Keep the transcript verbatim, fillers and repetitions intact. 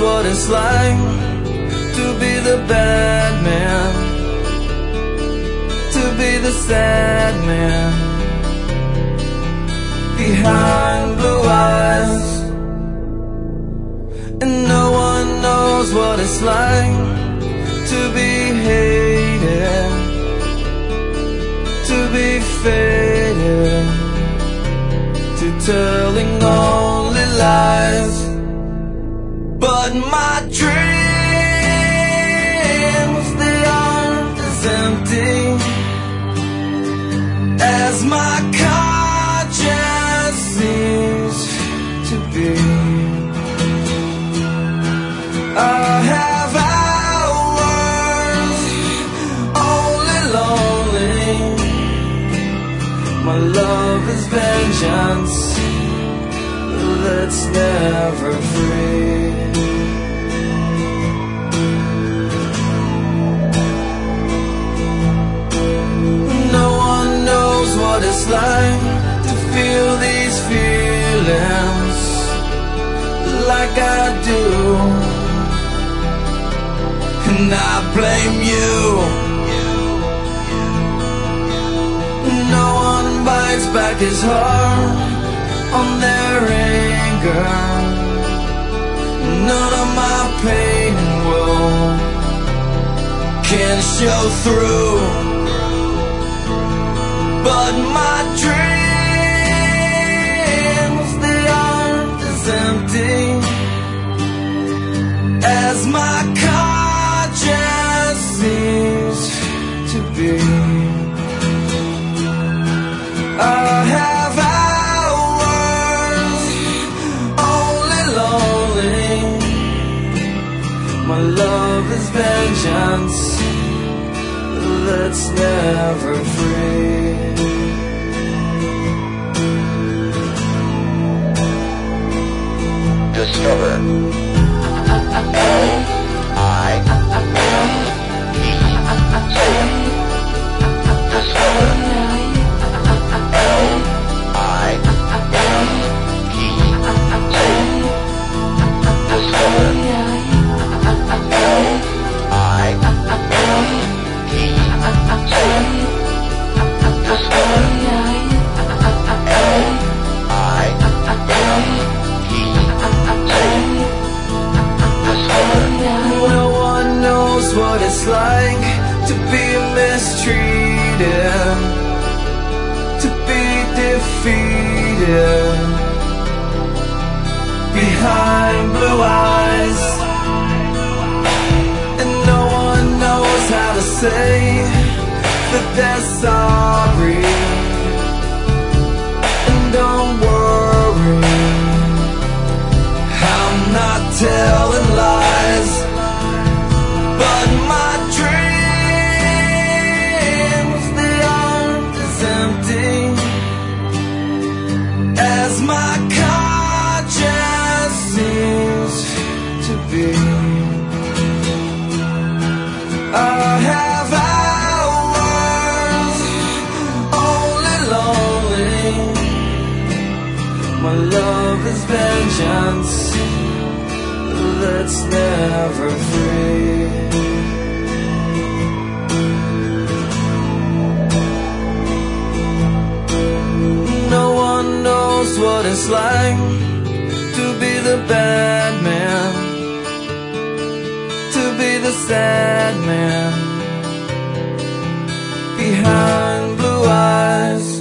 what it's like to be the bad man, to be the sad man behind blue eyes. And no one knows what it's like to be hated, to be faded, to telling only lies. But my dreams, they aren't as empty as my conscience seems to be. I have hours only lonely. My love is vengeance that's never free. No one knows what it's like to feel these feelings like I do, and I blame you. No one bites back his heart on their anger. None of my pain and woe can show through. But my dreams, they aren't as empty as my conscience seems to be. I have hours only lonely. My love is vengeance that's never free. Discover L I E Discover L I E Discover L I E Discover No one knows what it's like to be mistreated, to be defeated behind blue eyes. And no one knows how to say that they're sorry. And don't worry, I'm not telling lies. But my dreams, they aren't as empty as my conscience seems to be. I have hours only lonely. My love is vengeance that's never free. No one knows what it's like to be the bad man, to be the sad man behind blue eyes.